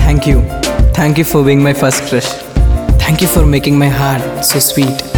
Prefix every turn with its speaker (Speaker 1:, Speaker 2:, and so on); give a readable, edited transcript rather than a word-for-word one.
Speaker 1: Thank you. Thank you for being my first crush. Thank you for making my heart so sweet.